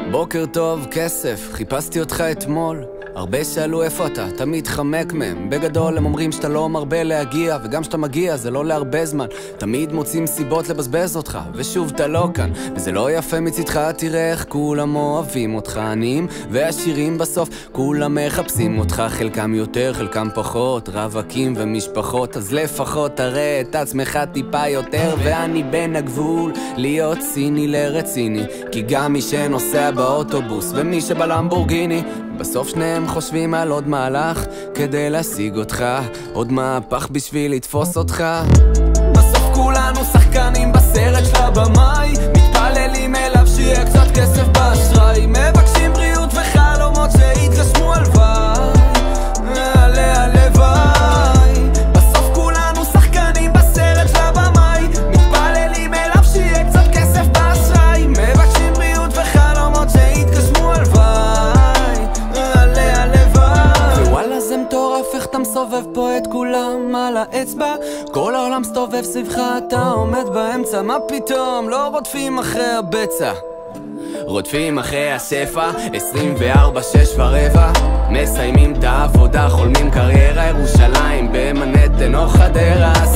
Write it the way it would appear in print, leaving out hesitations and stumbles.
בוקר טוב, כסף, חיפשתי אותך אתמול. הרבה שאלו איפה אתה, אתה מתחמק מהם. בגדול הם אומרים שאתה לא מרבה להגיע, וגם שאתה מגיע זה לא להרבה זמן. תמיד מוצאים סיבות לבזבז אותך, ושוב אתה לא כאן. וזה לא יפה מצידך, תראה איך כולם אוהבים אותך. עניים ועשירים בסוף, כולם מחפשים אותך. חלקם יותר, חלקם פחות, רווקים ומשפחות. אז לפחות תראה את עצמך טיפה יותר. ואני בין הגבול, להיות ציני לרציני. כי גם מי שנוסע באוטובוס ומי שבלמבורגיני, בסוף שניהם חושבים על עוד מהלך כדי להשיג אותך, עוד מהפך בשביל לתפוס אותך. בסוף כולנו שחקנים בסרט של הבמאי, מתפללים אליו שיהיה קצת כסף באשראי, מבקשים בריאות וחלומות שיתגשמו הלוואי, הלוואי. בסוף כולנו שחקנים בסרט של הבמאי, מתפללים אליו שיהיה קצת כסף באשראי, מבקשים בריאות וחלומות שיתגשמו הלוואי. זה מטורף איך אתה מסובב פה את כולם על האצבע, כל העולם סתובב סביבך, אתה עומד באמצע. מה פתאום לא רודפים אחרי הבצע, רודפים אחרי השפע 24/6 מסיימים את העבודה, חולמים קריירה, ירושלים במנהטן או חדרה.